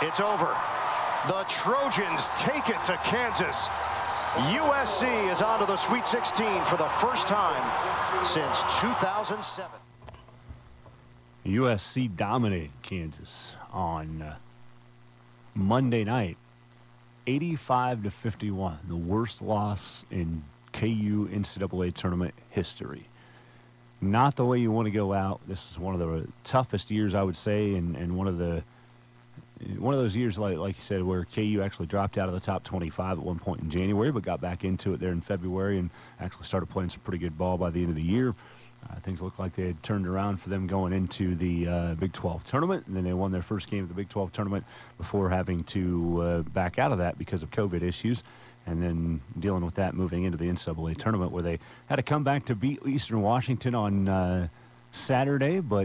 It's over. The Trojans take it to Kansas. USC is on to the Sweet 16 for the first time since 2007. USC dominated Kansas on Monday night, 85-51, the worst loss in KU NCAA tournament history. Not the way you want to go out. This is one of the toughest years, I would say, and one of those years, like you said, where KU actually dropped out of the top 25 at one point in January, but got back into it there in February and actually started playing some pretty good ball by the end of the year. Things looked like they had turned around for them going into the Big 12 tournament, and then they won their first game of the Big 12 tournament before having to back out of that because of COVID issues, and then dealing with that moving into the NCAA tournament where they had to come back to beat Eastern Washington on Saturday, but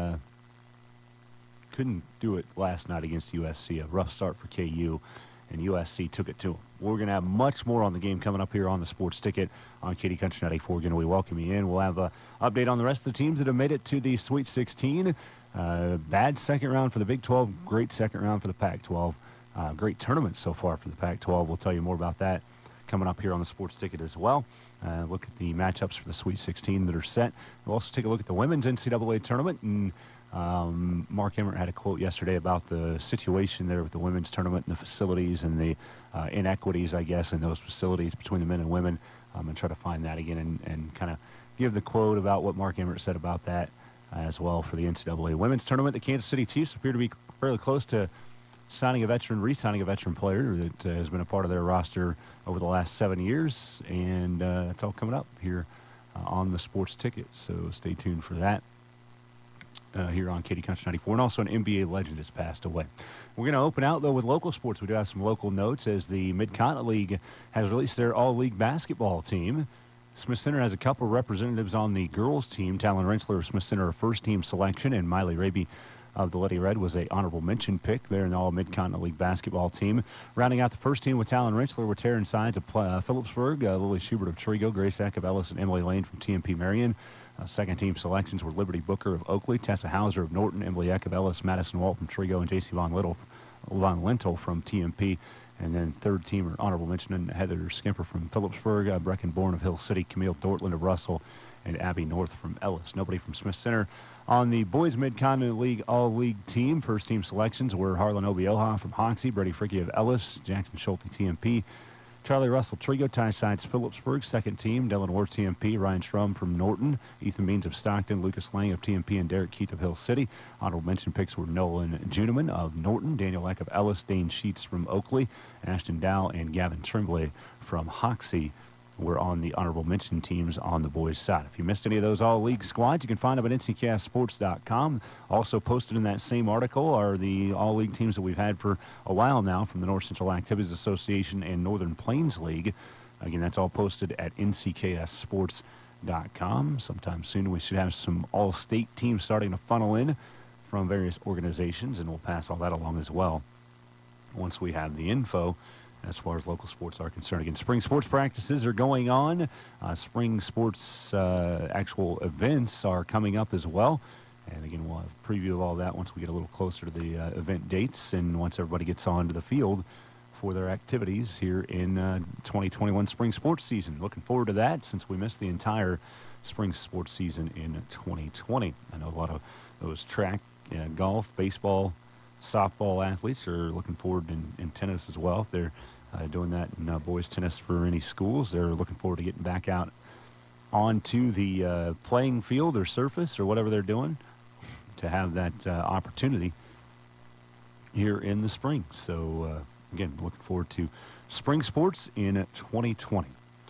couldn't do it last night against USC. A rough start for KU, and USC took it to them. We're going to have much more on the game coming up here on the Sports Ticket on Katy Country 94. Again, we welcome you in. We'll have an update on the rest of the teams that have made it to the Sweet 16. Bad second round for the Big 12, great second round for the Pac-12. Great tournament so far for the Pac-12. We'll tell you more about that coming up here on the Sports Ticket as well. Look at the matchups for the Sweet 16 that are set. We'll also take a look at the women's NCAA tournament, and Mark Emmert had a quote yesterday about the situation there with the women's tournament and the facilities and the inequities, I guess, in those facilities between the men and women, and try to find that again and kind of give the quote about what Mark Emmert said about that as well for the NCAA women's tournament. The Kansas City Chiefs appear to be fairly close to re-signing a veteran player that has been a part of their roster over the last 7 years, and that's all coming up here on the Sports Ticket, so stay tuned for that. Here on Katy Country 94, and also an NBA legend has passed away. We're going to open out, though, with local sports. We do have some local notes as the Mid-Continent League has released their all-league basketball team. Smith Center has a couple of representatives on the girls' team. Talon Rensselaer of Smith Center, a first-team selection, and Miley Raby of the Lady Red was a honorable mention pick there in the all-Mid-Continent League basketball team. Rounding out the first team with Talon Rensselaer were Taryn Sides of Phillipsburg, Lily Schubert of Trigo, Grace Eck of Ellis, and Emily Lane from TMP Marion. Second-team selections were Liberty Booker of Oakley, Tessa Hauser of Norton, Emily Eck of Ellis, Madison Walt from Trigo, and J.C. Von Lintel from TMP. And then third-team or honorable mention, Heather Skimper from Phillipsburg, Brecken Bourne of Hill City, Camille Dortland of Russell, and Abby North from Ellis. Nobody from Smith Center. On the boys Mid-Continent League all-league team, first-team selections were Harlan Obioha from Hoxie, Brady Fricke of Ellis, Jackson Schulte, TMP, Charlie Russell, Trigo, Ty Sides, Phillipsburg, second team, Dylan Ward, TMP, Ryan Strum from Norton, Ethan Means of Stockton, Lucas Lang of TMP, and Derek Keith of Hill City. Honorable mention picks were Nolan Juneman of Norton, Daniel Eck of Ellis, Dane Sheets from Oakley, Ashton Dow and Gavin Tremblay from Hoxie were on the honorable mention teams on the boys' side. If you missed any of those all-league squads, you can find them at nccastsports.com. Also posted in that same article are the all-league teams that we've had for a while now from the North Central Activities Association and Northern Plains League. Again, that's all posted at nccastsports.com. Sometime soon we should have some all-state teams starting to funnel in from various organizations, and we'll pass all that along as well once we have the info as far as local sports are concerned. Again, spring sports practices are going on. Spring sports actual events are coming up as well. And again, we'll have a preview of all that once we get a little closer to the event dates and once everybody gets onto the field for their activities here in 2021 spring sports season. Looking forward to that since we missed the entire spring sports season in 2020. I know a lot of those track, golf, baseball, softball athletes are looking forward in tennis as well. If they're doing that in boys tennis for any schools, they're looking forward to getting back out onto the playing field or surface or whatever they're doing to have that opportunity here in the spring. So, again, looking forward to spring sports in 2020.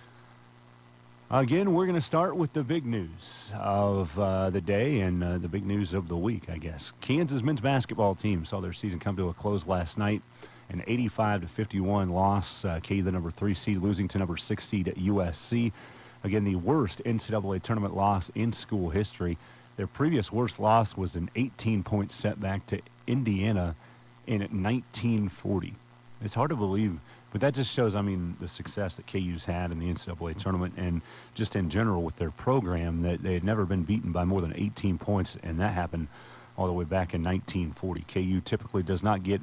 Again, we're going to start with the big news of the day and the big news of the week, I guess. Kansas men's basketball team saw their season come to a close last night. An 85-51 loss. KU, the number 3 seed, losing to number 6 seed at USC. Again, the worst NCAA tournament loss in school history. Their previous worst loss was an 18-point setback to Indiana in 1940. It's hard to believe, but that just shows, the success that KU's had in the NCAA tournament and just in general with their program, that they had never been beaten by more than 18 points, and that happened all the way back in 1940. KU typically does not get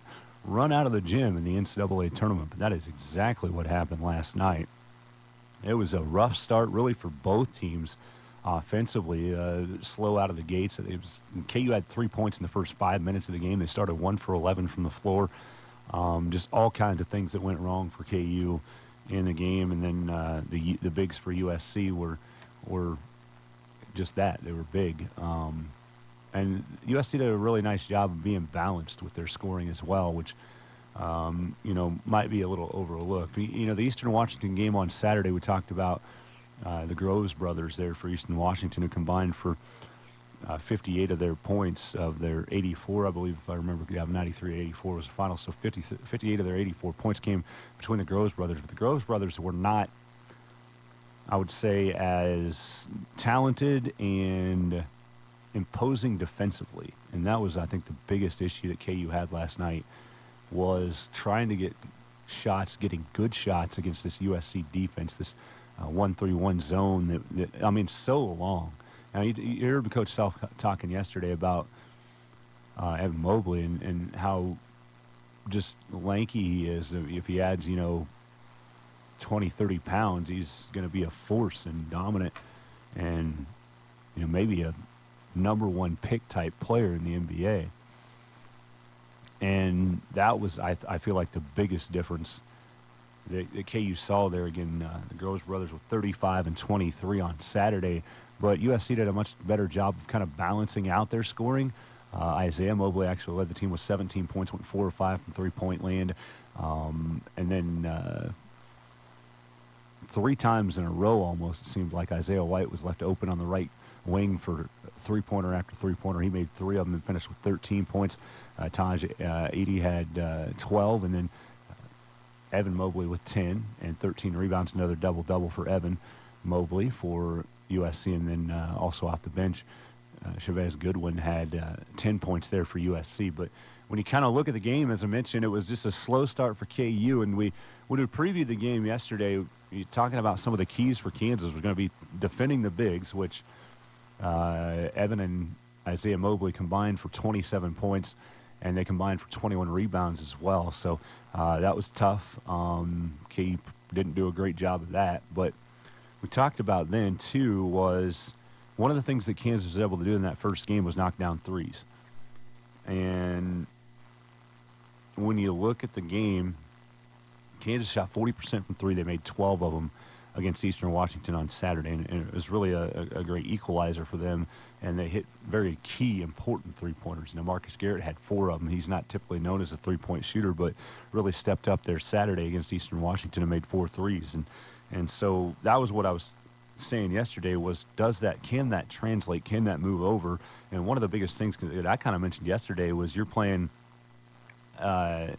run out of the gym in the NCAA tournament, but that is exactly what happened last night. It was a rough start, really, for both teams offensively. Slow out of the gates. KU had 3 points in the first 5 minutes of the game. They started 1 for 11 from the floor. Just all kinds of things that went wrong for KU in the game, and then the bigs for USC were just that. They were big. And USC did a really nice job of being balanced with their scoring as well, which, might be a little overlooked. The Eastern Washington game on Saturday, we talked about the Groves brothers there for Eastern Washington, who combined for 58 of their points of their 84, I believe, if I remember. Yeah, 93-84 was the final, so 58 of their 84 points came between the Groves brothers. But the Groves brothers were not, I would say, as talented and imposing defensively. And that was, I think, the biggest issue that KU had last night, was trying to get shots, getting good shots against this USC defense, this 1-3-1 zone that so long. Now, you heard Coach Self talking yesterday about Evan Mobley and how just lanky he is. If he adds, 20, 30 pounds, he's going to be a force and dominant and, maybe a number one pick type player in the NBA. And that was, I feel like, the biggest difference that KU saw there. Again, the Groves brothers with 35 and 23 on Saturday. But USC did a much better job of kind of balancing out their scoring. Isaiah Mobley actually led the team with 17 points, went 4 or 5 from three-point land. And then 3 times in a row almost, it seemed like Isaiah White was left open on the right wing for three-pointer after three-pointer. He made 3 of them and finished with 13 points. Taj Edey had 12, and then Evan Mobley with 10 and 13 rebounds, another double-double for Evan Mobley for USC. And then also off the bench, Chavez Goodwin had 10 points there for USC. But when you kind of look at the game, as I mentioned, it was just a slow start for KU. And when we previewed the game yesterday, talking about some of the keys for Kansas was going to be defending the bigs, which Evan and Isaiah Mobley combined for 27 points, and they combined for 21 rebounds as well. So that was tough. KU didn't do a great job of that. But we talked about then, too, was one of the things that Kansas was able to do in that first game was knock down threes. And when you look at the game, Kansas shot 40% from 3. They made 12 of them against Eastern Washington on Saturday, and it was really a great equalizer for them, and they hit very key, important three-pointers. Now, Marcus Garrett had 4 of them. He's not typically known as a three-point shooter, but really stepped up there Saturday against Eastern Washington and made 4 threes. And so that was what I was saying yesterday was, can that translate? Can that move over? And one of the biggest things that I kind of mentioned yesterday was you're playing at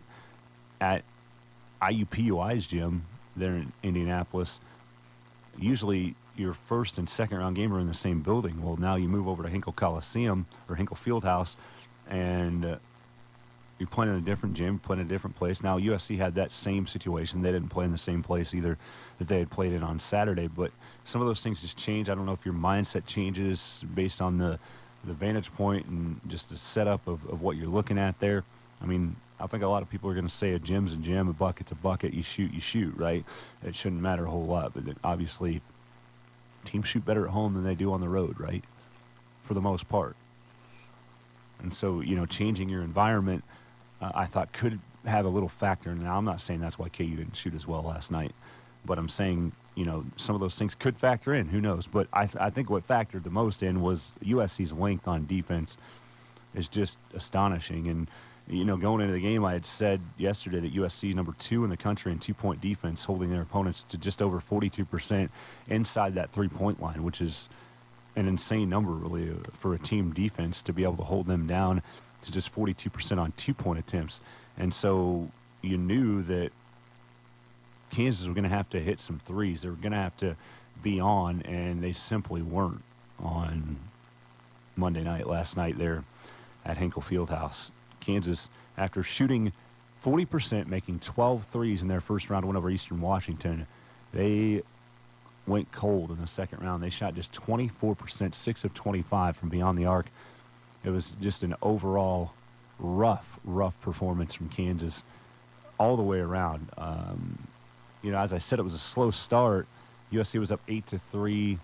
IUPUI's gym there in Indianapolis. Usually your first and second round game are in the same building. Well, now you move over to Hinkle Coliseum or Hinkle Fieldhouse, and you're playing in a different gym, playing in a different place. Now, USC had that same situation. They didn't play in the same place either that they had played in on Saturday, but some of those things just change. I don't know if your mindset changes based on the vantage point and just the setup of what you're looking at there. I mean, I think a lot of people are going to say a gym's a gym, a bucket's a bucket, you shoot, right? It shouldn't matter a whole lot, but obviously teams shoot better at home than they do on the road, right? For the most part. And so, changing your environment, I thought could have a little factor. Now, I'm not saying that's why KU didn't shoot as well last night, but I'm saying, some of those things could factor in. Who knows? But I think what factored the most in was USC's length on defense is just astonishing. And going into the game, I had said yesterday that USC is number 2 in the country in 2-point defense, holding their opponents to just over 42% inside that 3-point line, which is an insane number, really, for a team defense to be able to hold them down to just 42% on 2-point attempts. And so you knew that Kansas was going to have to hit some threes. They were going to have to be on, and they simply weren't on Monday night, last night there at Hinkle Fieldhouse. Kansas, after shooting 40%, making 12 threes in their first round win over Eastern Washington, they went cold in the second round. They shot just 24%, 6 of 25 from beyond the arc. It was just an overall rough performance from Kansas all the way around. As I said, it was a slow start. USC was up 8-3.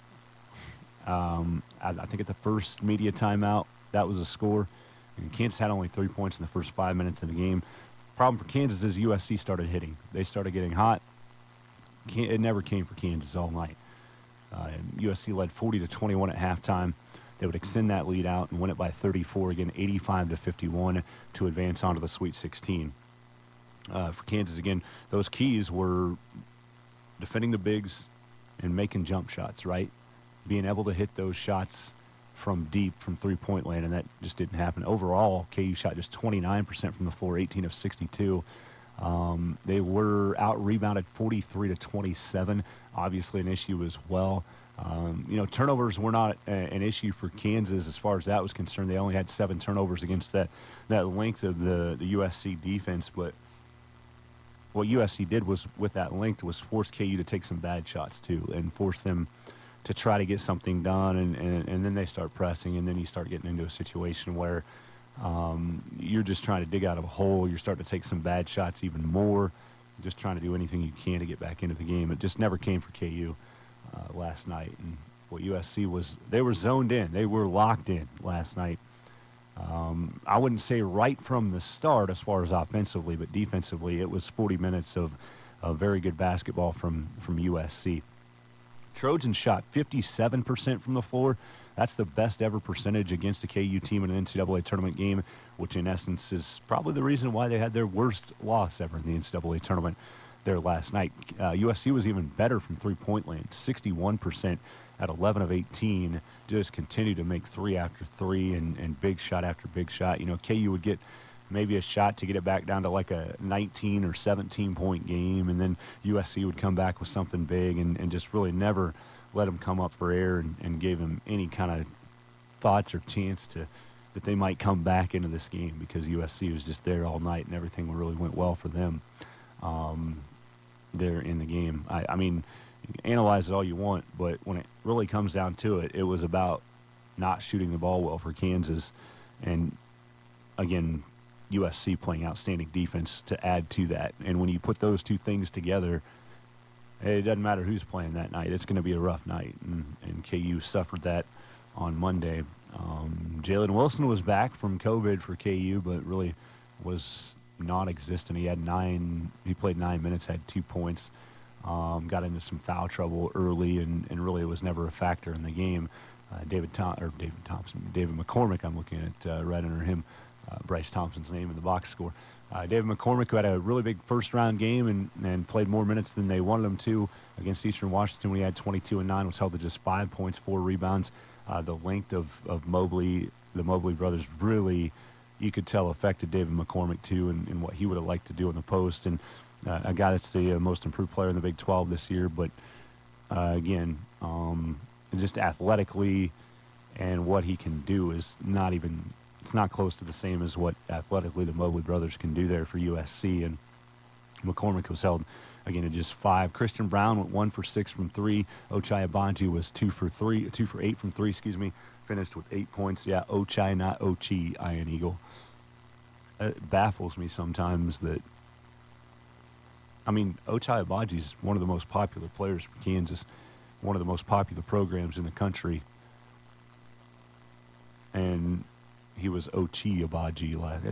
I think at the first media timeout, that was the score. And Kansas had only 3 points in the first 5 minutes of the game. Problem for Kansas is USC started hitting. They started getting hot. It never came for Kansas all night. USC led 40-21 at halftime. They would extend that lead out and win it by 34, again, 85-51 to advance onto the Sweet 16. For Kansas, again, those keys were defending the bigs and making jump shots, right? Being able to hit those shots from deep, from three-point land, and that just didn't happen. Overall, KU shot just 29% from the floor, 18 of 62. They were out-rebounded 43-27, obviously an issue as well. Turnovers were not an issue for Kansas as far as that was concerned. They only had 7 turnovers against that length of the USC defense, but what USC did was, with that length, was force KU to take some bad shots too and force them to try to get something done, and then they start pressing, and then you start getting into a situation where you're just trying to dig out of a hole. You're starting to take some bad shots even more, just trying to do anything you can to get back into the game. It just never came for KU last night. And what USC was, they were zoned in. They were locked in last night. I wouldn't say right from the start as far as offensively, but defensively, it was 40 minutes of very good basketball from USC. Trojans shot 57% from the floor. That's the best ever percentage against a KU team in an NCAA tournament game, which in essence is probably the reason why they had their worst loss ever in the NCAA tournament there last night. USC was even better from three-point land, 61% at 11 of 18, just continued to make three after three and big shot after big shot. KU would get maybe a shot to get it back down to like a 19 or 17-point game, and then USC would come back with something big and just really never let them come up for air and gave them any kind of thoughts or chance that they might come back into this game, because USC was just there all night and everything really went well for them there in the game. I mean, you can analyze it all you want, but when it really comes down to it, it was about not shooting the ball well for Kansas, and again, USC playing outstanding defense to add to that. And when you put those two things together, it doesn't matter who's playing that night. It's going to be a rough night, and KU suffered that on Monday. Jalen Wilson was back from COVID for KU, but really was non-existent. He played 9 minutes, had 2 points, got into some foul trouble early, and really was never a factor in the game. David McCormick, I'm looking at right under him, Bryce Thompson's name in the box score. David McCormick, who had a really big first-round game and played more minutes than they wanted him to against Eastern Washington when he had 22 and 9, was held to just 5 points, 4 rebounds. The length of Mobley, the Mobley brothers, really, you could tell, affected David McCormick too, and what he would have liked to do in the post. And a guy that's the most improved player in the Big 12 this year, but again, just athletically and what he can do is not even. It's not close to the same as what athletically the Mobley brothers can do there for USC. And McCormick was held, again, at just 5. Christian Brown went 1 for 6 from 3. Ochai Agbaji was 2 for 8 from 3, finished with 8 points. Yeah, Ochai, not Ochi, Iron Eagle. It baffles me sometimes that, Ochai Agbaji is one of the most popular players for Kansas, one of the most popular programs in the country. And he was Ochi Agbaji.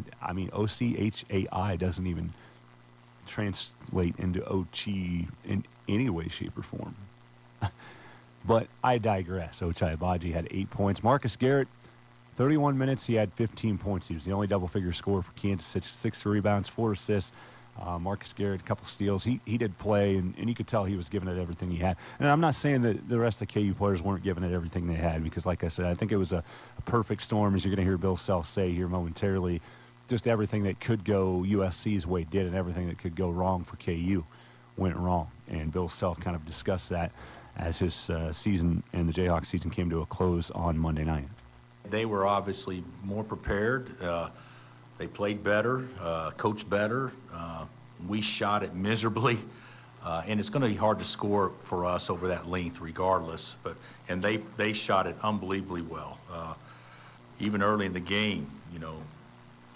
Ochai doesn't even translate into Ochi in any way, shape, or form. But I digress. Ochai Agbaji had 8 points. Marcus Garrett, 31 minutes, he had 15 points. He was the only double-figure scorer for Kansas. 6 rebounds, 4 assists. Marcus Garrett, a couple steals. He did play, and you could tell he was giving it everything he had. And I'm not saying that the rest of the KU players weren't giving it everything they had, because, like I said, I think it was a perfect storm, as you're going to hear Bill Self say here momentarily. Just everything that could go USC's way did, and everything that could go wrong for KU went wrong. And Bill Self kind of discussed that as his season and the Jayhawks season came to a close on Monday night. They were obviously more prepared. They played better, coached better. We shot it miserably, and it's going to be hard to score for us over that length regardless. And they shot it unbelievably well. Even early in the game,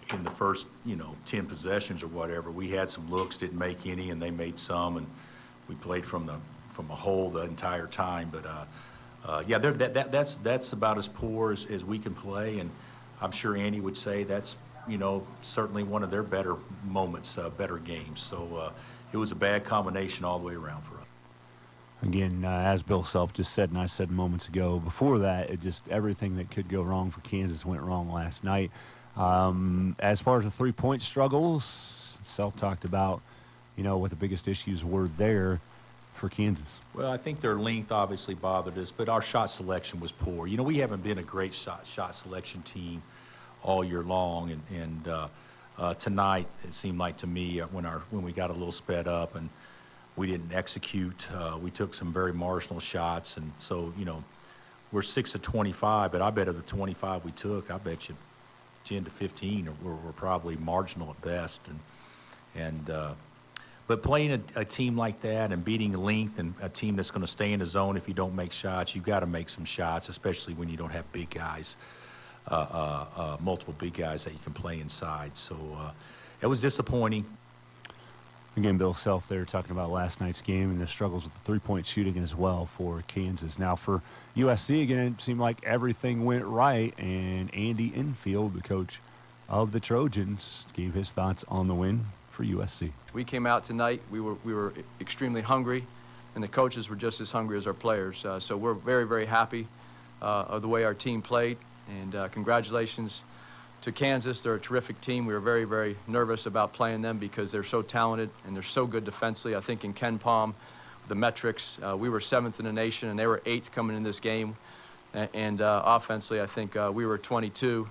in the first, 10 possessions or whatever. We had some looks, didn't make any, and they made some, and we played from a hole the entire time. But yeah, that's about as poor as we can play, and I'm sure Andy would say that's certainly one of their better moments, better games. So it was a bad combination all the way around for us. Again, as Bill Self just said, and I said moments ago, before that, it just everything that could go wrong for Kansas went wrong last night. As far as the three-point struggles, Self talked about, what the biggest issues were there for Kansas. Well, I think their length obviously bothered us, but our shot selection was poor. We haven't been a great shot selection team all year long, and tonight it seemed like to me when we got a little sped up and we didn't execute. We took some very marginal shots, and so, we're 6 of 25, but I bet of the 25 we took, I bet you 10 to 15 were probably marginal at best. But playing a team like that and beating length and a team that's going to stay in the zone if you don't make shots, you've got to make some shots, especially when you don't have big guys, multiple big guys that you can play inside. So it was disappointing. Again, Bill Self there talking about last night's game and the struggles with the three-point shooting as well for Kansas. Now for USC, again, it seemed like everything went right, and Andy Enfield, the coach of the Trojans, gave his thoughts on the win for USC. We came out tonight, we were extremely hungry, and the coaches were just as hungry as our players. So we're very, very happy of the way our team played, and congratulations to Kansas. They're a terrific team. We were very, very nervous about playing them because they're so talented and they're so good defensively. I think in Ken Palm, the metrics, we were 7th in the nation and they were 8th coming in this game. And offensively, I think we were 22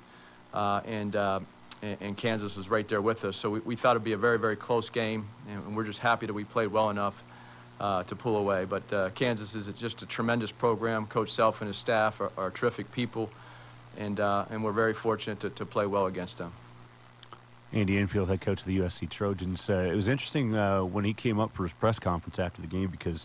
and Kansas was right there with us. So we thought it'd be a very, very close game, and we're just happy that we played well enough to pull away. But Kansas is just a tremendous program. Coach Self and his staff are terrific people. And we're very fortunate to play well against them. Andy Enfield, head coach of the USC Trojans. It was interesting when he came up for his press conference after the game because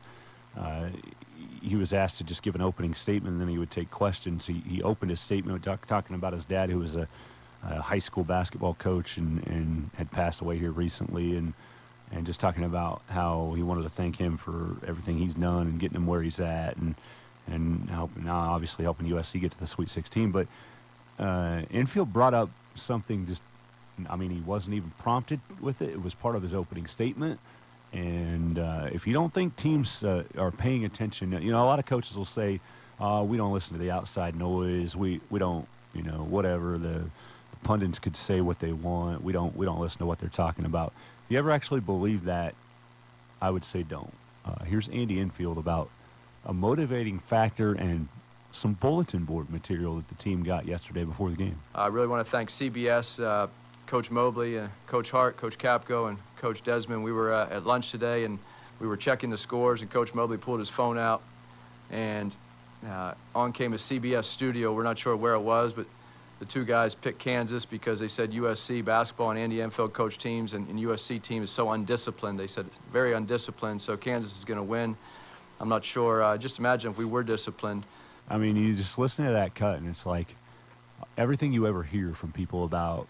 he was asked to just give an opening statement and then he would take questions. He opened his statement talking about his dad, who was a high school basketball coach and had passed away here recently, and just talking about how he wanted to thank him for everything he's done and getting him where he's at, and obviously helping USC get to the Sweet 16. But Enfield brought up something he wasn't even prompted with it. It was part of his opening statement. And if you don't think teams are paying attention, a lot of coaches will say, we don't listen to the outside noise. We don't, whatever. The pundits could say what they want. We don't listen to what they're talking about. If you ever actually believe that, I would say don't. Here's Andy Enfield about a motivating factor and some bulletin board material that the team got yesterday before the game. I really want to thank CBS, Coach Mobley, Coach Hart, Coach Capco, and Coach Desmond. We were at lunch today, and we were checking the scores, and Coach Mobley pulled his phone out, and on came a CBS studio. We're not sure where it was, but the two guys picked Kansas because they said USC basketball and Andy Enfield coach teams, and USC team is so undisciplined. They said very undisciplined, so Kansas is going to win. I'm not sure. Just imagine if we were disciplined. I mean, you just listen to that cut, and it's like everything you ever hear from people about,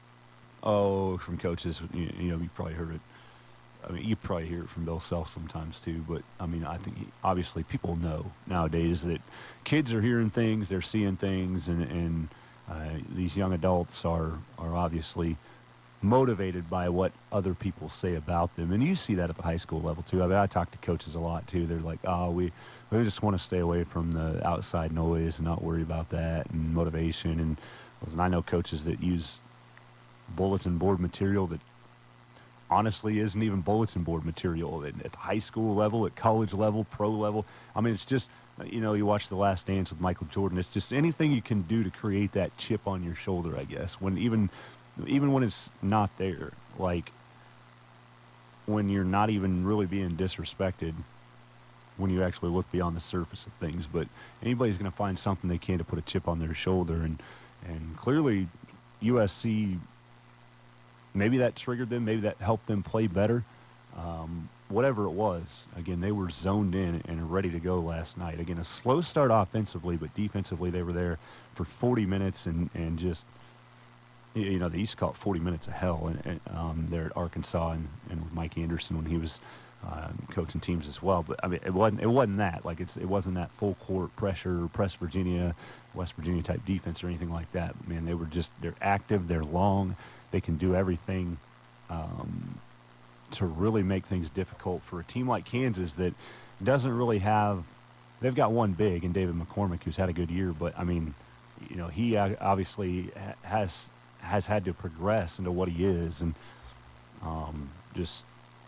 from coaches, you probably heard it. I mean, you probably hear it from Bill Self sometimes too, but I mean, I think obviously people know nowadays that kids are hearing things, they're seeing things, and these young adults are obviously motivated by what other people say about them. And you see that at the high school level too. I mean, I talk to coaches a lot too. They're like, we just want to stay away from the outside noise and not worry about that and motivation. And I know coaches that use bulletin board material that honestly isn't even bulletin board material at the high school level, at college level, pro level. I mean, it's just, you watch The Last Dance with Michael Jordan. It's just anything you can do to create that chip on your shoulder, I guess, when even when it's not there, like when you're not even really being disrespected, when you actually look beyond the surface of things. But anybody's going to find something they can to put a chip on their shoulder, and clearly USC, maybe that triggered them, maybe that helped them play better. Whatever it was, again, they were zoned in and ready to go last night. Again, a slow start offensively, but defensively they were there for 40 minutes and just, you know, they used to call it 40 minutes of hell there at Arkansas and with Mike Anderson when he was coaching teams as well. But I mean, it wasn't that. Like it wasn't that full court pressure, press Virginia, West Virginia type defense or anything like that. Man, they're active, they're long, they can do everything to really make things difficult for a team like Kansas that doesn't really have. They've got one big in David McCormick who's had a good year, but I mean, you know, he obviously has had to progress into what he is, and just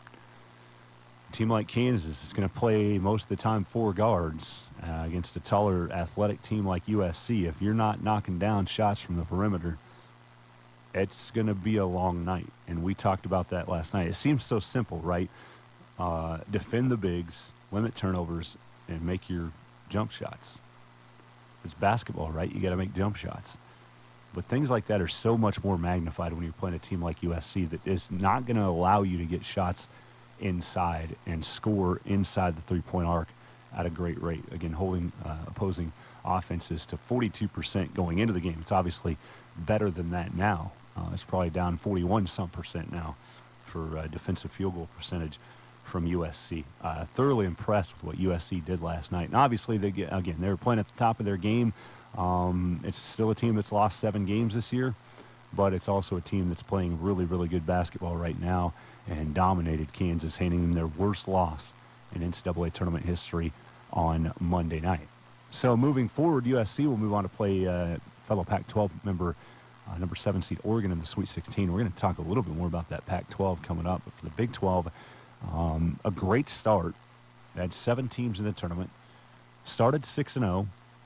a team like Kansas is going to play most of the time 4 guards against a taller, athletic team like USC. If you're not knocking down shots from the perimeter, it's going to be a long night, and we talked about that last night. It seems so simple, right? Defend the bigs, limit turnovers, and make your jump shots. It's basketball, right? You got to make jump shots. But things like that are so much more magnified when you're playing a team like USC that is not going to allow you to get shots inside and score inside the three-point arc at a great rate. Again, holding opposing offenses to 42% going into the game. It's obviously better than that now. It's probably down 41% now for defensive field goal percentage from USC. Thoroughly impressed with what USC did last night. And obviously, they were playing at the top of their game. It's still a team that's lost 7 games this year, but it's also a team that's playing really, really good basketball right now and dominated Kansas, handing them their worst loss in NCAA tournament history on Monday night. So moving forward, USC will move on to play fellow Pac-12 member, number 7 seed Oregon in the Sweet 16. We're going to talk a little bit more about that Pac-12 coming up. But for the Big 12, a great start. They had 7 teams in the tournament. Started 6-0.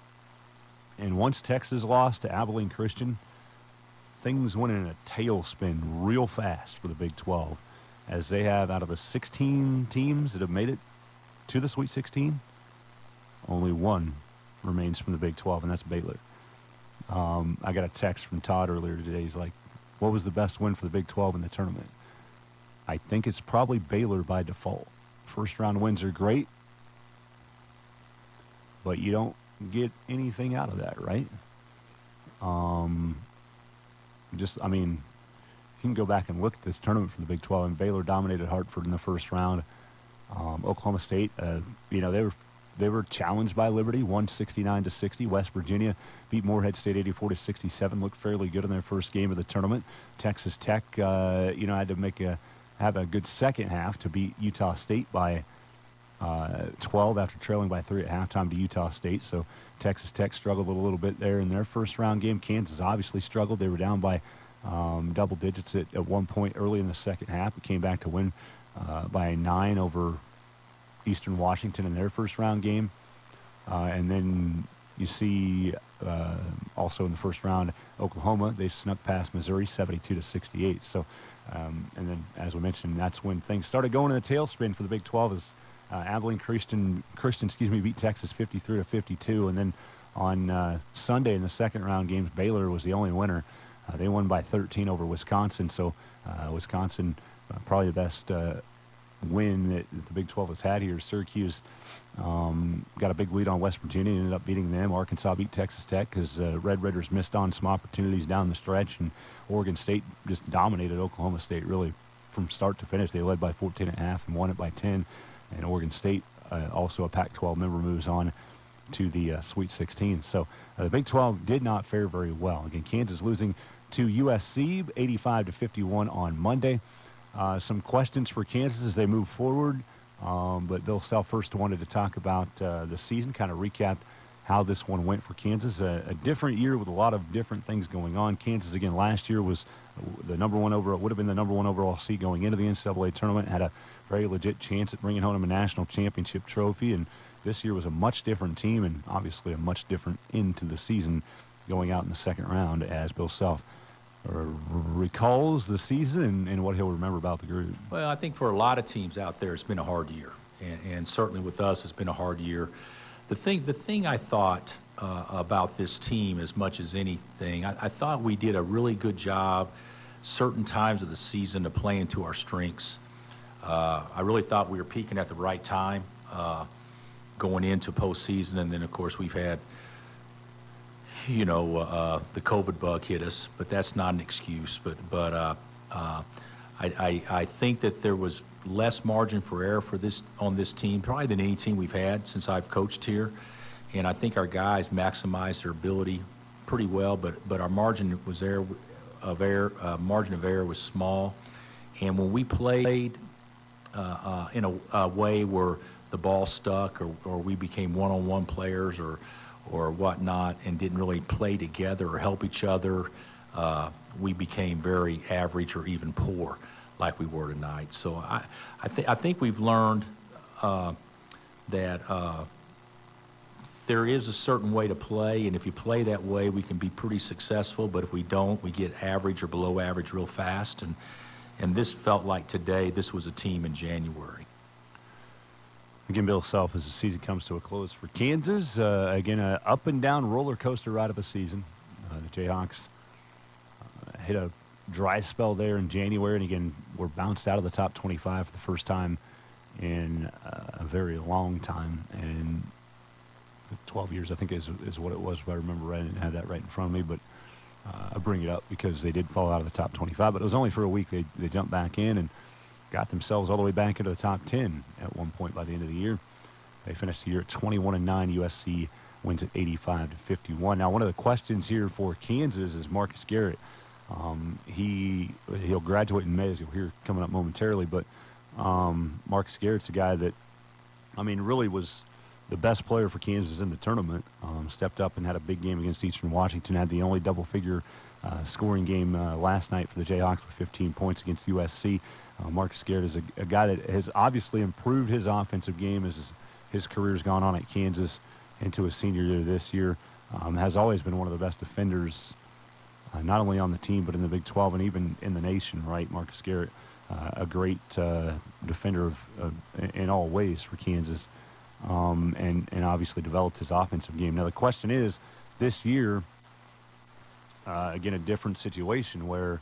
And once Texas lost to Abilene Christian, things went in a tailspin real fast for the Big 12, as they have, out of the 16 teams that have made it to the Sweet 16, only 1 remains from the Big 12, and that's Baylor. I got a text from Todd earlier today. He's like, what was the best win for the Big 12 in the tournament? I think it's probably Baylor by default. First-round wins are great, but you don't get anything out of that, right? You can go back and look at this tournament from the Big 12, and Baylor dominated Hartford in the first round. Oklahoma State, they were challenged by Liberty, 169-60. West Virginia beat Morehead State 84-67. Looked fairly good in their first game of the tournament. Texas Tech, had to have a good second half to beat Utah State by 12 after trailing by 3 at halftime to Utah State. So Texas Tech struggled a little bit there in their first round game. Kansas obviously struggled. They were down by double digits at one point early in the second half. It came back to win by 9 over Eastern Washington in their first round game. And then you see also in the first round, Oklahoma, they snuck past Missouri 72-68. So, and then as we mentioned, that's when things started going in a tailspin for the Big 12 as Abilene Christian beat Texas 53-52. And then on Sunday in the second round games, Baylor was the only winner. They won by 13 over Wisconsin. So Wisconsin, probably the best win that the Big 12 has had here. Syracuse got a big lead on West Virginia, ended up beating them. Arkansas beat Texas Tech because Red Raiders missed on some opportunities down the stretch, and Oregon State just dominated Oklahoma State really from start to finish. They led by 14.5 and won it by 10. And Oregon State, also a Pac-12 member, moves on to the Sweet 16. So the Big 12 did not fare very well. Again, Kansas losing to USC 85-51 on Monday. Some questions for Kansas as they move forward, but Bill Self first wanted to talk about the season, kind of recap how this one went for Kansas. A different year with a lot of different things going on. Kansas, again, last year was the number 1 overall, would have been the number 1 overall seed going into the NCAA tournament, had a very legit chance at bringing home a national championship trophy, and this year was a much different team and obviously a much different into the season going out in the second round, as Bill Self recalls the season and what he'll remember about the group. Well, I think for a lot of teams out there, it's been a hard year, and certainly with us, it's been a hard year. The thing I thought about this team as much as anything, I thought we did a really good job certain times of the season to play into our strengths. I really thought we were peaking at the right time going into postseason, and then, of course, we've had the COVID bug hit us, but that's not an excuse. But I think that there was less margin for error on this team, probably than any team we've had since I've coached here. And I think our guys maximized their ability pretty well, but our margin of error was small. And when we played in a way where the ball stuck or we became one-on-one players or whatnot and didn't really play together or help each other, we became very average or even poor like we were tonight. So I think we've learned that there is a certain way to play, and if you play that way, we can be pretty successful, but if we don't, we get average or below average real fast. And this felt like today, this was a team in January. Again, Bill Self, as the season comes to a close for Kansas. Again, an up-and-down roller coaster ride of a season. The Jayhawks hit a dry spell there in January, and again, were bounced out of the top 25 for the first time in a very long time. And 12 years, I think, is what it was, if I remember right. I didn't have that right in front of me, but I bring it up because they did fall out of the top 25. But it was only for a week. They jumped back in and got themselves all the way back into the top 10 at one point by the end of the year. They finished the year at 21-9. USC wins at 85-51. Now, one of the questions here for Kansas is Marcus Garrett. He'll graduate in May, as you'll hear coming up momentarily. But Marcus Garrett's a guy that, really was the best player for Kansas in the tournament. Stepped up and had a big game against Eastern Washington. Had the only double-figure scoring game last night for the Jayhawks with 15 points against USC. Marcus Garrett is a guy that has obviously improved his offensive game as his career's gone on at Kansas into his senior year this year. Has always been one of the best defenders, not only on the team but in the Big 12 and even in the nation, right? Marcus Garrett, a great defender in all ways for Kansas. And obviously developed his offensive game. Now, the question is, this year, again, a different situation where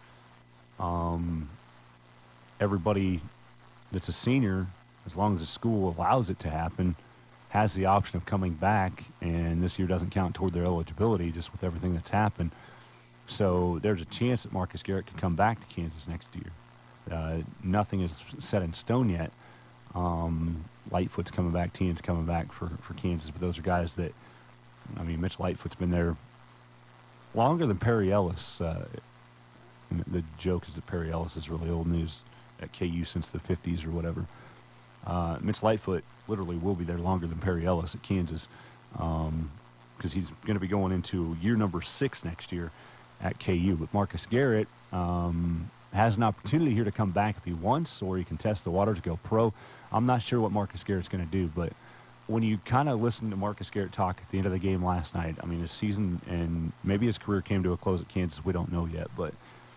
everybody that's a senior, as long as the school allows it to happen, has the option of coming back, and this year doesn't count toward their eligibility just with everything that's happened. So there's a chance that Marcus Garrett could come back to Kansas next year. Nothing is set in stone yet. Lightfoot's coming back, Tien's coming back for Kansas, but those are guys that, Mitch Lightfoot's been there longer than Perry Ellis. The joke is that Perry Ellis is really old news at KU since the 50s or whatever. Mitch Lightfoot literally will be there longer than Perry Ellis at Kansas because he's going to be going into year number 6 next year at KU. But Marcus Garrett has an opportunity here to come back if he wants, or he can test the water to go pro. I'm not sure what Marcus Garrett's going to do, but when you kind of listen to Marcus Garrett talk at the end of the game last night, his season and maybe his career came to a close at Kansas. We don't know yet, but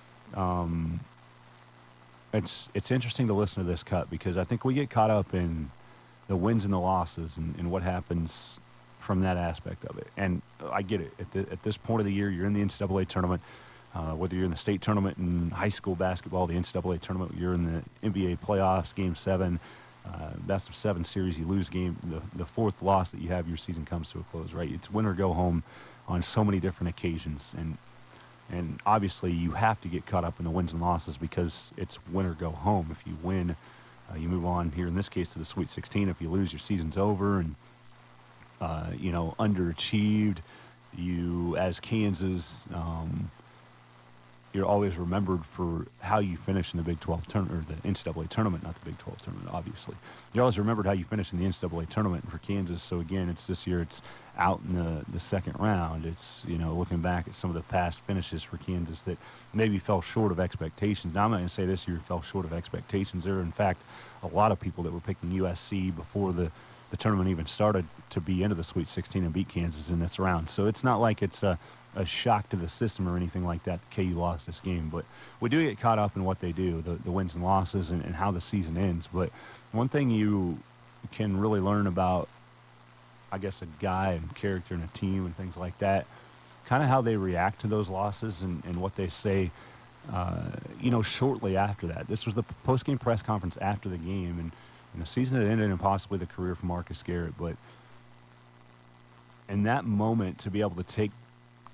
it's interesting to listen to this cut because I think we get caught up in the wins and the losses and what happens from that aspect of it. And I get it. At this point of the year, you're in the NCAA tournament. Whether you're in the state tournament in high school basketball, the NCAA tournament, you're in the NBA playoffs, Game 7, best of 7 series, you lose the fourth loss that you have, your season comes to a close, right? It's win or go home on so many different occasions. And obviously you have to get caught up in the wins and losses because it's win or go home. If you win, you move on here, in this case, to the Sweet 16. If you lose, your season's over and, underachieved. You, as Kansas, you're always remembered for how you finish in the Big 12 tournament, or the NCAA tournament, not the Big 12 tournament, obviously. You're always remembered how you finished in the NCAA tournament for Kansas. So, again, it's this year, it's out in the second round. It's, looking back at some of the past finishes for Kansas that maybe fell short of expectations. Now, I'm not going to say this year fell short of expectations. There are, in fact, a lot of people that were picking USC before the tournament even started to be into the Sweet 16 and beat Kansas in this round. So it's not like it's a shock to the system or anything like that. KU lost this game, but we do get caught up in what they do, the wins and losses and how the season ends. But one thing you can really learn about, I guess, a guy and character and a team and things like that, kind of how they react to those losses and what they say, shortly after that. This was the post-game press conference after the game, and the season had ended and possibly the career for Marcus Garrett. But in that moment, to be able to take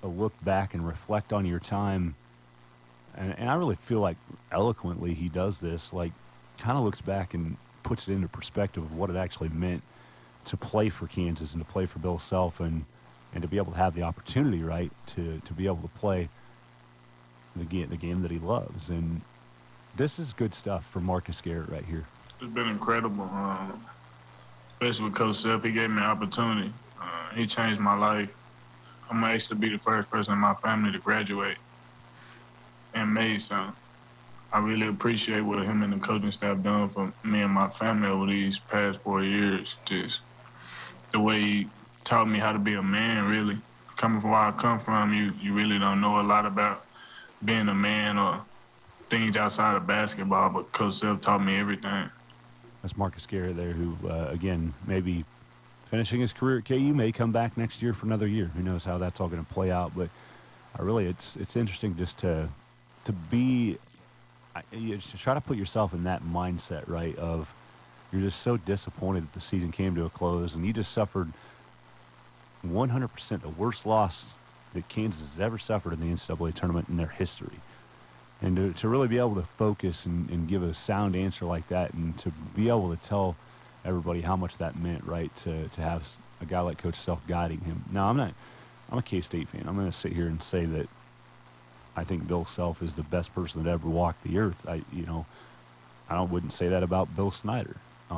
a look back and reflect on your time, and I really feel like eloquently he does this, like kind of looks back and puts it into perspective of what it actually meant to play for Kansas and to play for Bill Self and to be able to have the opportunity, right, to be able to play the game that he loves. And this is good stuff for Marcus Garrett right here. It's been incredible, especially with Coach Self. He gave me an opportunity. He changed my life. I'm going to actually be the first person in my family to graduate in May, so I really appreciate what him and the coaching staff done for me and my family over these past 4 years. Just the way he taught me how to be a man, really. Coming from where I come from, you really don't know a lot about being a man or things outside of basketball, but Coach Self taught me everything. That's Marcus Garrett there, who, again, maybe finishing his career at KU, may come back next year for another year. Who knows how that's all going to play out, but really it's interesting just to be – you just try to put yourself in that mindset, right, of you're just so disappointed that the season came to a close and you just suffered 100% the worst loss that Kansas has ever suffered in the NCAA tournament in their history. And to really be able to focus and give a sound answer like that and to be able to tell everybody how much that meant, right, to have a guy like Coach Self guiding him. Now, I'm a K-State fan. I'm going to sit here and say that I think Bill Self is the best person that ever walked the earth. I wouldn't say that about Bill Snyder.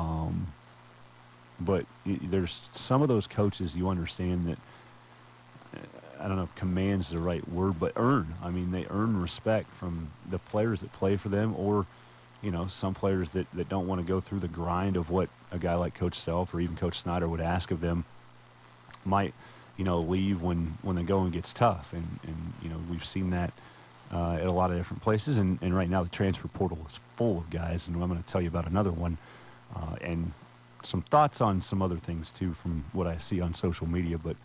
But there's some of those coaches you understand that, I don't know if command's the right word, but earn. I mean, they earn respect from the players that play for them, or, some players that don't want to go through the grind of what a guy like Coach Self or even Coach Snyder would ask of them might, leave when the going gets tough. And we've seen that at a lot of different places. And right now the transfer portal is full of guys, and I'm going to tell you about another one. And some thoughts on some other things, too, from what I see on social media. But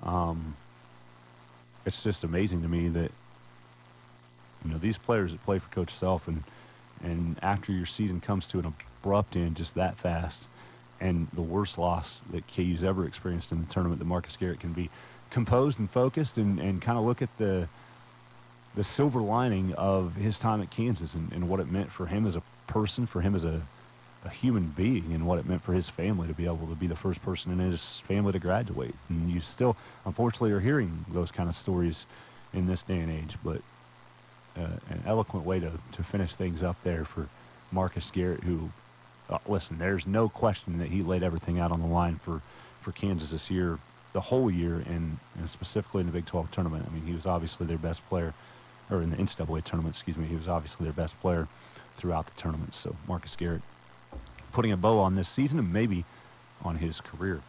it's just amazing to me that, these players that play for Coach Self and after your season comes to an abrupt end just that fast, and the worst loss that KU's ever experienced in the tournament, that Marcus Garrett can be composed and focused and kind of look at the silver lining of his time at Kansas and what it meant for him as a person, for him as a human being, and what it meant for his family to be able to be the first person in his family to graduate. And you still, unfortunately, are hearing those kind of stories in this day and age, but an eloquent way to finish things up there for Marcus Garrett, who, listen, there's no question that he laid everything out on the line for Kansas this year, the whole year, and specifically in the Big 12 tournament. I mean, he was obviously their best player, or in the NCAA tournament, he was obviously their best player throughout the tournament. So Marcus Garrett putting a bow on this season and maybe on his career.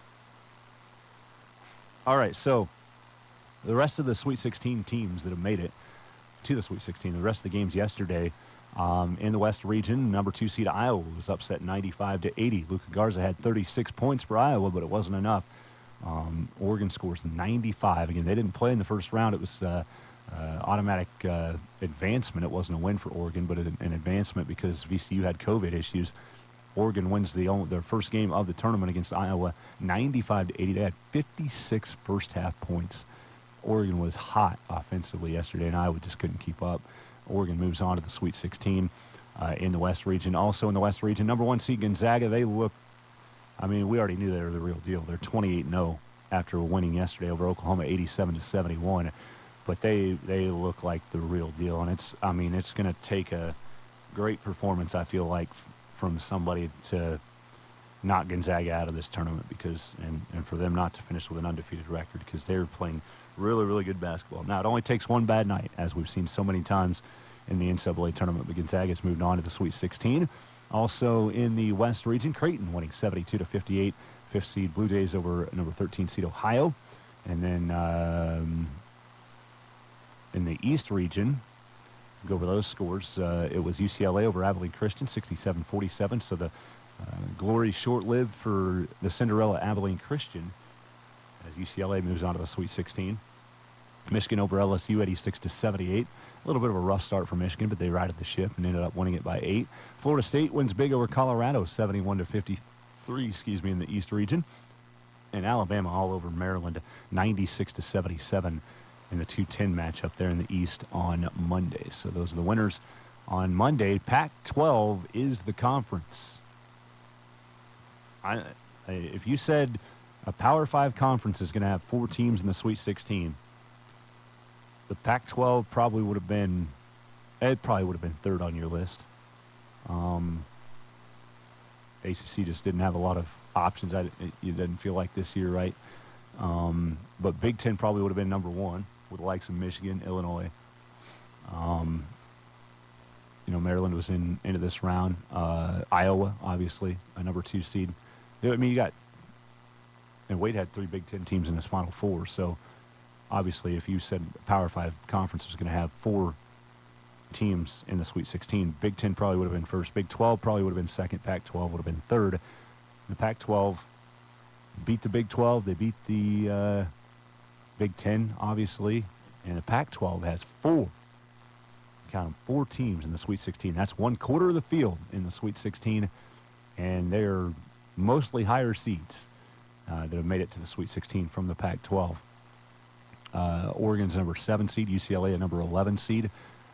All right, so the rest of the Sweet 16 teams that have made it to the Sweet 16, the rest of the games yesterday in the West region, number 2 seed Iowa was upset 95-80. Luka Garza had 36 points for Iowa, but it wasn't enough. Oregon scores 95. Again, they didn't play in the first round. It was automatic advancement. It wasn't a win for Oregon, but an advancement because VCU had COVID issues. Oregon wins their first game of the tournament against Iowa 95-80. They had 56 first-half points. Oregon was hot offensively yesterday, and Iowa just couldn't keep up. Oregon moves on to the Sweet 16 in the West region. Also in the West region, number 1 seed Gonzaga, they look, I mean, we already knew they were the real deal. They're 28-0 after winning yesterday over Oklahoma 87-71. But they look like the real deal. And it's going to take a great performance, I feel like, from somebody to knock Gonzaga out of this tournament and for them not to finish with an undefeated record, because they're playing really, really good basketball. Now, it only takes one bad night, as we've seen so many times in the NCAA tournament, but Gonzaga's moved on to the Sweet 16. Also in the West region, Creighton winning 72-58, 5th seed Blue Jays over number 13 seed Ohio. And then in the East region, go over those scores, it was UCLA over Abilene Christian, 67-47. So the glory short-lived for the Cinderella Abilene Christian as UCLA moves on to the Sweet 16. Michigan over LSU 86-78. A little bit of a rough start for Michigan, but they righted the ship and ended up winning it by 8. Florida State wins big over Colorado 71-53, in the East region. And Alabama all over Maryland 96-77 in the 2-10 matchup there in the East on Monday. So those are the winners on Monday. Pac-12 is the conference. If you said a Power 5 conference is going to have 4 teams in the Sweet 16, the Pac-12 probably would have been third on your list. ACC just didn't have a lot of options. It didn't feel like this year, right? But Big Ten probably would have been number 1 with the likes of Michigan, Illinois. Maryland was into this round. Iowa, obviously, a number 2 seed. I mean, and Wade had 3 Big Ten teams in his Final Four. So, obviously, if you said Power 5 conference was going to have 4 teams in the Sweet 16, Big Ten probably would have been first. Big 12 probably would have been second. Pac-12 would have been third. The Pac-12 beat the Big 12. They beat the Big 10, obviously. And the Pac-12 has 4 teams in the Sweet 16. That's 1/4 of the field in the Sweet 16. And they're mostly higher seeds that have made it to the Sweet 16 from the Pac-12. Oregon's number 7 seed, UCLA a number 11 seed.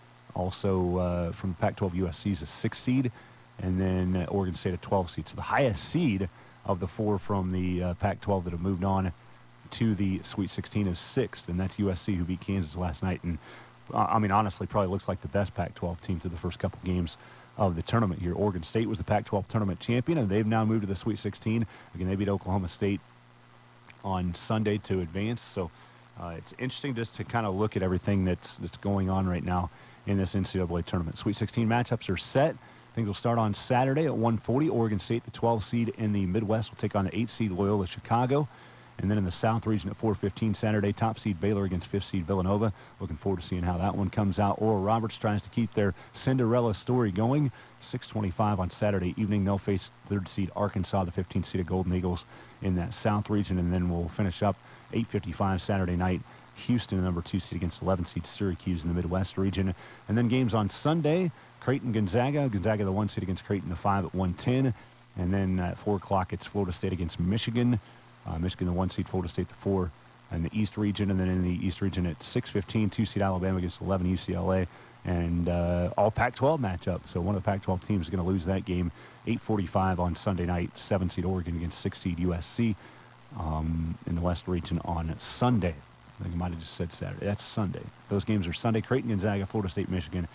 Also from the Pac-12, USC is a 6 seed, and then Oregon State a 12 seed. So the highest seed of the 4 from the Pac-12 that have moved on to the Sweet 16 is 6th, and that's USC, who beat Kansas last night. And honestly, probably looks like the best Pac-12 team through the first couple games of the tournament here. Oregon State was the Pac-12 tournament champion, and they've now moved to the Sweet 16. Again, they beat Oklahoma State on Sunday to advance. So it's interesting just to kind of look at everything that's going on right now in this NCAA tournament. Sweet 16 matchups are set. Things will start on Saturday at 1:40. Oregon State, the 12 seed in the Midwest, will take on the 8 seed Loyola Chicago. And then in the South region at 4:15 Saturday, top seed Baylor against 5th seed Villanova. Looking forward to seeing how that one comes out. Oral Roberts tries to keep their Cinderella story going. 6:25 on Saturday evening. They'll face 3rd seed Arkansas, the 15th seed of Golden Eagles in that South region. And then we'll finish up 8:55 Saturday night. Houston, the number 2 seed against 11 seed Syracuse in the Midwest region. And then games on Sunday, Creighton, Gonzaga. Gonzaga, the 1 seed against Creighton, the 5 at 1:10. And then at 4 o'clock, it's Florida State against Michigan. Michigan, the 1 seed, Florida State, the 4 in the East region. And then in the East region at 6:15, 2 seed Alabama against 11 UCLA. And all Pac-12 matchup. So one of the Pac-12 teams is going to lose that game. 8:45 on Sunday night, 7 seed Oregon against 6 seed USC in the West region on Sunday. I think I might have just said Saturday. That's Sunday. Those games are Sunday. Creighton, Gonzaga, Florida State, Michigan,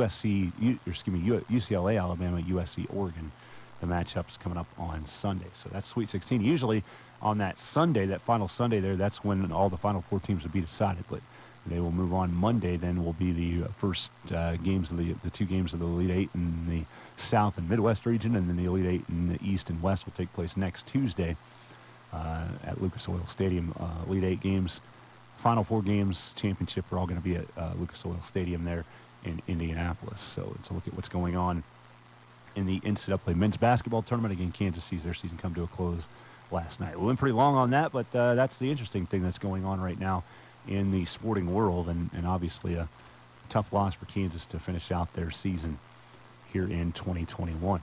UCLA, Alabama, USC, Oregon. The matchups coming up on Sunday. So that's Sweet 16. Usually on that Sunday, that final Sunday there, that's when all the Final Four teams will be decided. But they will move on Monday. Then will be the first games of the 2 games of the Elite 8 in the South and Midwest region, and then the Elite 8 in the East and West will take place next Tuesday at Lucas Oil Stadium. Elite 8 games. Final 4 games, championship, are all going to be at Lucas Oil Stadium there in Indianapolis. So it's a look at what's going on in the NCAA men's basketball tournament. Again, Kansas sees their season come to a close last night. We went pretty long on that, but that's the interesting thing that's going on right now in the sporting world, and obviously a tough loss for Kansas to finish out their season here in 2021.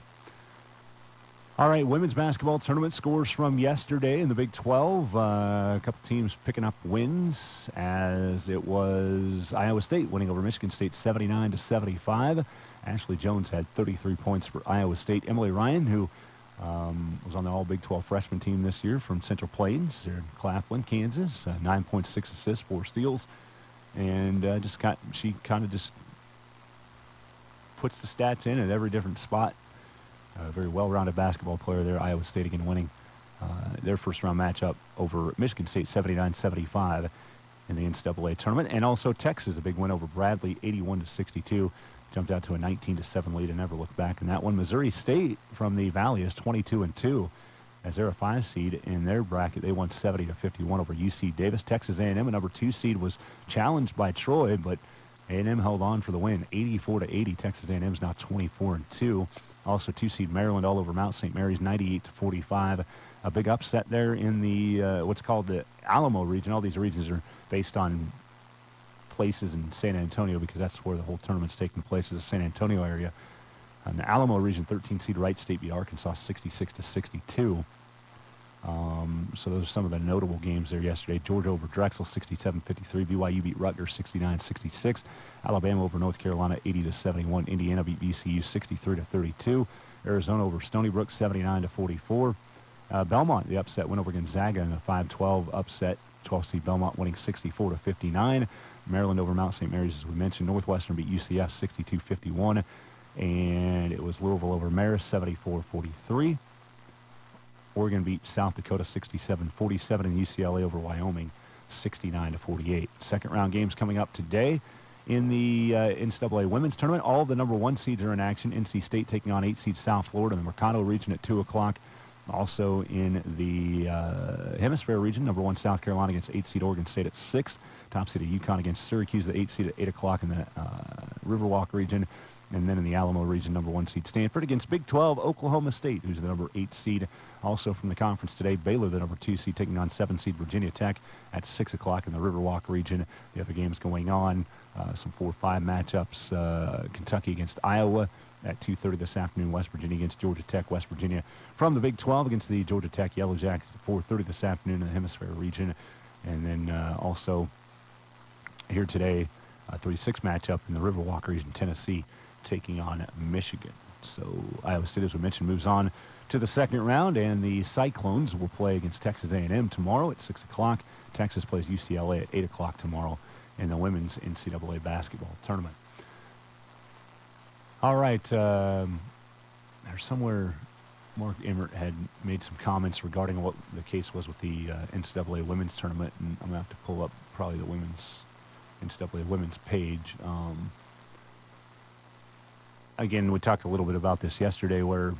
All right, women's basketball tournament scores from yesterday in the Big 12. A couple teams picking up wins, as it was Iowa State winning over Michigan State 79-75. Ashley Jones had 33 points for Iowa State. Emily Ryan, who was on the All-Big 12 freshman team this year from Central Plains, there in Claflin, Kansas. 9.6 assists, 4 steals. And she kind of just puts the stats in at every different spot. A very well-rounded basketball player there. Iowa State again winning their first-round matchup over Michigan State 79-75 in the NCAA tournament. And also Texas, a big win over Bradley 81-62. Jumped out to a 19-7 lead and never looked back in that one. Missouri State from the Valley is 22-2 as they're a 5 seed in their bracket. They won 70-51 over UC Davis. Texas A&M, a number 2 seed, was challenged by Troy, but A&M held on for the win, 84-80. Texas A&M is now 24-2. Also 2 seed Maryland all over Mount St. Mary's, 98-45. A big upset there in the what's called the Alamo region. All these regions are based on places in San Antonio because that's where the whole tournament's taking place, is the San Antonio area. In the Alamo region, 13 seed Wright State beat Arkansas 66-62. So those are some of the notable games there yesterday. Georgia over Drexel, 67-53. BYU beat Rutgers, 69-66. Alabama over North Carolina, 80-71. Indiana beat VCU, 63-32. Arizona over Stony Brook, 79-44. Belmont, the upset, went over Gonzaga in a 5-12 upset. 12 seed Belmont winning 64-59. Maryland over Mount St. Mary's, as we mentioned. Northwestern beat UCF, 62-51. And it was Louisville over Marist, 74-43. Oregon beat South Dakota 67-47, and UCLA over Wyoming 69-48. Second round games coming up today in the NCAA women's tournament. All of the number 1 seeds are in action. NC State taking on 8 seed South Florida in the Mercado region at 2 o'clock. Also in the Hemisphere region, number 1 South Carolina against 8 seed Oregon State at 6. Top seed of UConn against Syracuse, the 8 seed at 8 o'clock in the Riverwalk region. And then in the Alamo region, number 1 seed Stanford against Big 12 Oklahoma State, who's the number 8 seed. Also from the conference today, Baylor, the number 2 seed, taking on 7 seed Virginia Tech at 6 o'clock in the Riverwalk region. The other games going on, some 4-5 matchups. Kentucky against Iowa at 2:30 this afternoon. West Virginia against Georgia Tech. West Virginia from the Big 12 against the Georgia Tech Yellow Jackets at 4:30 this afternoon in the Hemisphere region. And then also here today, a 3-6 matchup in the Riverwalk region, Tennessee taking on Michigan. So Iowa State, as we mentioned, moves on to the second round, and the Cyclones will play against Texas A&M tomorrow at 6 o'clock. Texas plays UCLA at 8 o'clock tomorrow in the women's NCAA basketball tournament. All right, there's somewhere Mark Emmert had made some comments regarding what the case was with the NCAA women's tournament, and I'm going to have to pull up probably the NCAA women's page. Again, we talked a little bit about this yesterday, where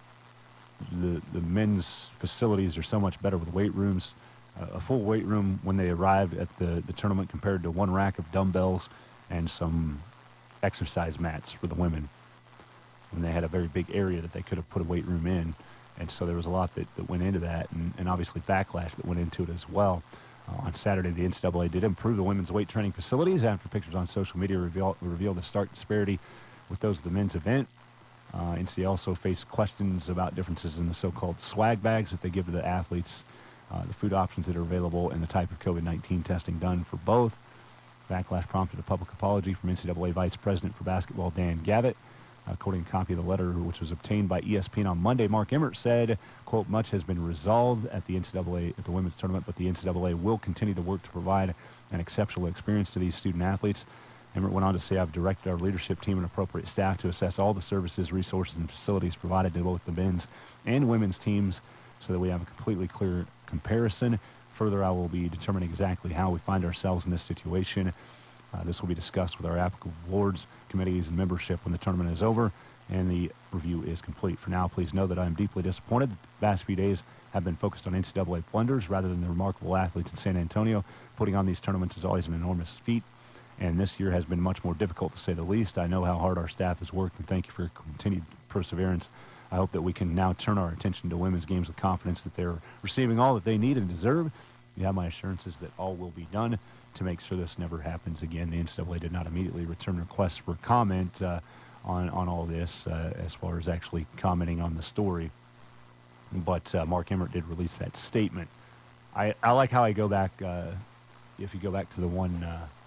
the men's facilities are so much better with weight rooms. A full weight room when they arrived at the tournament compared to 1 rack of dumbbells and some exercise mats for the women. And they had a very big area that they could have put a weight room in. And so there was a lot that went into that, and obviously backlash that went into it as well. On Saturday, the NCAA did improve the women's weight training facilities after pictures on social media revealed a stark disparity with those of the men's event. NCAA also faced questions about differences in the so-called swag bags that they give to the athletes, the food options that are available, and the type of COVID-19 testing done for both. Backlash prompted a public apology from NCAA Vice President for Basketball Dan Gavitt. According to a copy of the letter, which was obtained by ESPN on Monday, Mark Emmert said, quote, "Much has been resolved at the NCAA at the women's tournament, but the NCAA will continue to work to provide an exceptional experience to these student athletes." Emmert went on to say, "I've directed our leadership team and appropriate staff to assess all the services, resources, and facilities provided to both the men's and women's teams so that we have a completely clear comparison. Further, I will be determining exactly how we find ourselves in this situation. This will be discussed with our applicable boards, committees, and membership when the tournament is over and the review is complete. For now, please know that I am deeply disappointed that the past few days have been focused on NCAA blunders rather than the remarkable athletes in San Antonio. Putting on these tournaments is always an enormous feat, and this year has been much more difficult, to say the least. I know how hard our staff has worked, and thank you for your continued perseverance. I hope that we can now turn our attention to women's games with confidence that they're receiving all that they need and deserve. You have my assurances that all will be done to make sure this never happens again." The NCAA did not immediately return requests for comment on all this as far as actually commenting on the story. But Mark Emmert did release that statement. I like how I go back, if you go back to the one,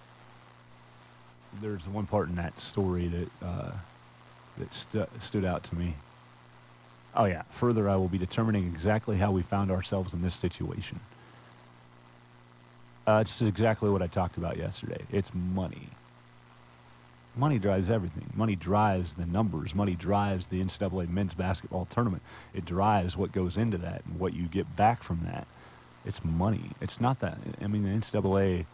there's one part in that story that stood out to me. Oh, yeah. Further, I will be determining exactly how we found ourselves in this situation. It's exactly what I talked about yesterday. It's money. Money drives everything. Money drives the numbers. Money drives the NCAA men's basketball tournament. It drives what goes into that and what you get back from that. It's money. It's not that. I mean, the NCAA,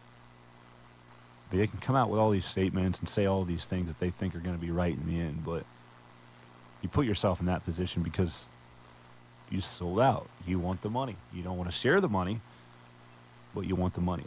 they can come out with all these statements and say all these things that they think are going to be right in the end, but you put yourself in that position because you sold out. You want the money. You don't want to share the money, but you want the money.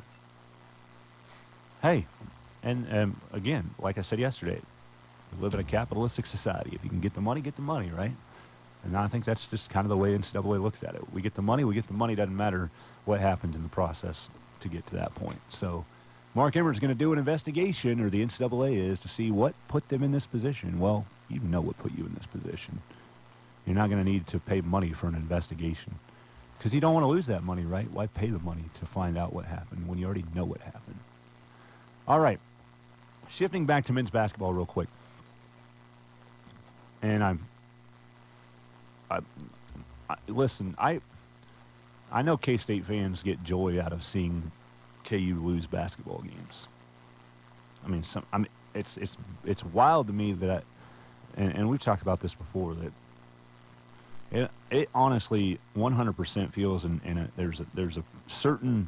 Hey, and again, like I said yesterday, we live in a capitalistic society. If you can get the money, right? And I think that's just kind of the way NCAA looks at it. We get the money, doesn't matter what happens in the process to get to that point. So Mark Emmert's going to do an investigation, or the NCAA is, to see what put them in this position. Well, you know what put you in this position. You're not going to need to pay money for an investigation. Because you don't want to lose that money, right? Why pay the money to find out what happened when you already know what happened? All right. Shifting back to men's basketball real quick. And listen, I know K-State fans get joy out of seeing KU lose basketball games. It's wild to me that, and we've talked about this before, that it honestly 100% feels, there's a certain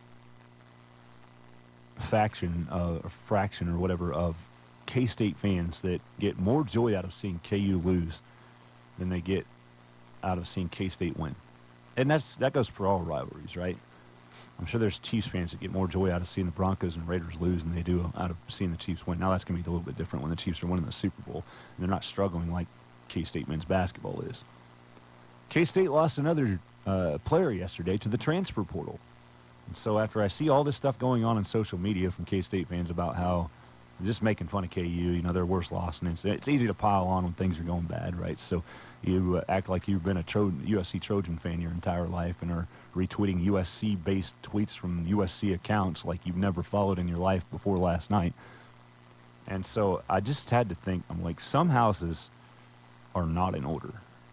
fraction or whatever of K-State fans that get more joy out of seeing KU lose than they get out of seeing K-State win. And that goes for all rivalries, right? I'm sure there's Chiefs fans that get more joy out of seeing the Broncos and Raiders lose than they do out of seeing the Chiefs win. Now that's going to be a little bit different when the Chiefs are winning the Super Bowl and they're not struggling like K-State men's basketball is. K-State lost another player yesterday to the transfer portal. And so after I see all this stuff going on social media from K-State fans about how they're just making fun of KU, their worst loss, and it's easy to pile on when things are going bad, right? So you act like you've been a USC Trojan fan your entire life and are retweeting USC-based tweets from USC accounts like you've never followed in your life before last night. And so I just had to think, I'm like, some houses are not in order.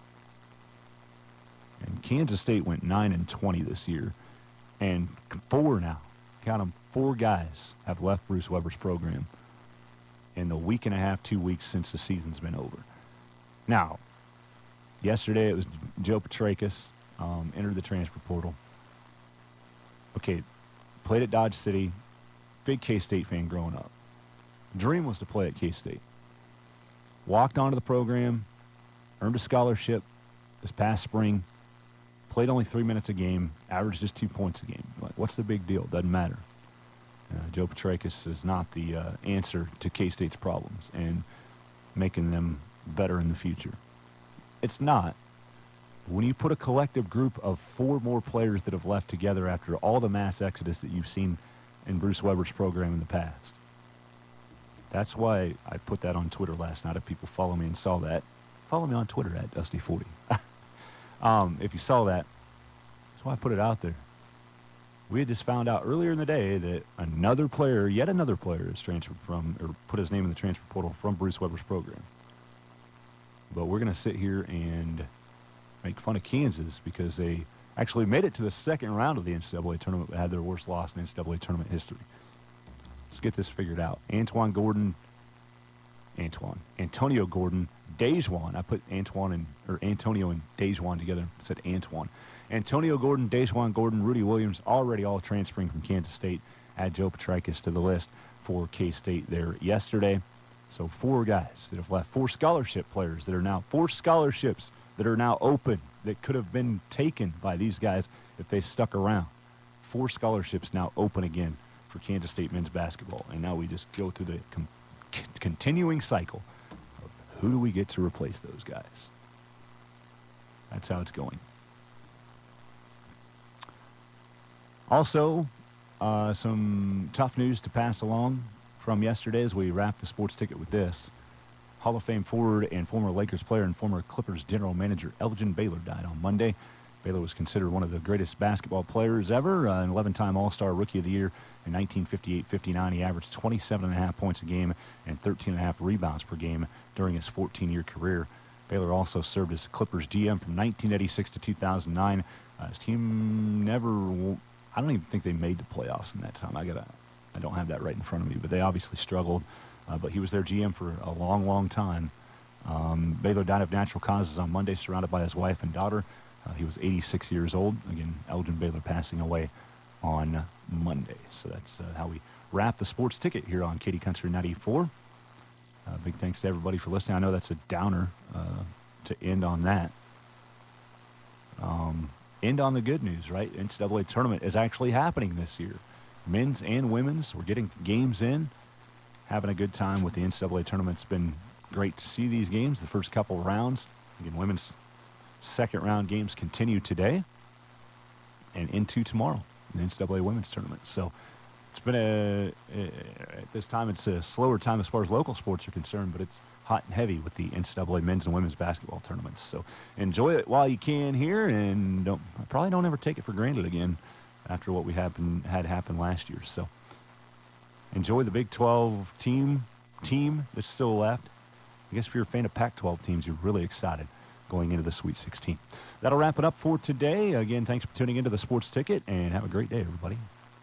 And Kansas State went 9-20 this year, and 4 now, count them, 4 guys have left Bruce Weber's program in the week and a half, 2 weeks since the season's been over. Now, yesterday it was Joe Petrakis, entered the transfer portal. Okay, played at Dodge City, big K-State fan growing up. Dream was to play at K-State. Walked onto the program, earned a scholarship this past spring, played only 3 minutes a game, averaged just 2 points a game. Like, what's the big deal? Doesn't matter. Joe Petrakis is not the answer to K-State's problems and making them better in the future. It's not. When you put a collective group of 4 more players that have left together after all the mass exodus that you've seen in Bruce Weber's program in the past. That's why I put that on Twitter last night. If people follow me and saw that, follow me on Twitter at Dusty40. If you saw that, that's why I put it out there. We had just found out earlier in the day that yet another player is transferred from, or put his name in the transfer portal from Bruce Weber's program. But we're going to sit here and make fun of Kansas because they actually made it to the second round of the NCAA tournament but had their worst loss in NCAA tournament history. Let's get this figured out. Antonio Gordon, Dejuan. I put Antonio and Dejuan together, said Antoine. Antonio Gordon, Dejuan Gordon, Rudy Williams, already all transferring from Kansas State. Add Joe Petrakis to the list for K-State there yesterday. So 4 guys that have left, 4 scholarship players that are now, 4 scholarships that are now open that could have been taken by these guys if they stuck around. 4 scholarships now open again for Kansas State men's basketball. And now we just go through the continuing cycle of who do we get to replace those guys. That's how it's going. Also, some tough news to pass along from yesterday as we wrap the sports ticket with this. Hall of Fame forward and former Lakers player and former Clippers general manager Elgin Baylor died on Monday. Baylor was considered one of the greatest basketball players ever, an 11-time All-Star Rookie of the Year in 1958-59. He averaged 27.5 points a game and 13.5 rebounds per game during his 14-year career. Baylor also served as Clippers GM from 1986 to 2009. His team I don't even think they made the playoffs in that time. I don't have that right in front of me, but they obviously struggled. But he was their GM for a long, long time. Baylor died of natural causes on Monday, surrounded by his wife and daughter. He was 86 years old. Again, Elgin Baylor passing away on Monday. So that's how we wrap the sports ticket here on Katy Country 94. Big thanks to everybody for listening. I know that's a downer to end on that. End on the good news, right? NCAA tournament is actually happening this year. Men's and women's, we're getting games in, having a good time with the NCAA tournament. It's been great to see these games, the first couple rounds. Again, women's second round games continue today and into tomorrow in the NCAA women's tournament. So it's been at this time, it's a slower time as far as local sports are concerned, but it's hot and heavy with the NCAA men's and women's basketball tournaments. So enjoy it while you can here, and probably don't ever take it for granted again after what we had happen last year. So enjoy the Big 12 team that's still left. I guess if you're a fan of Pac-12 teams, you're really excited going into the Sweet 16. That'll wrap it up for today. Again, thanks for tuning into the Sports Ticket, and have a great day, everybody.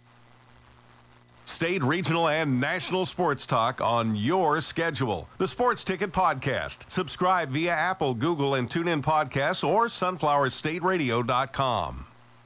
State, regional, and national sports talk on your schedule. The Sports Ticket Podcast. Subscribe via Apple, Google, and TuneIn Podcasts or sunflowerstateradio.com.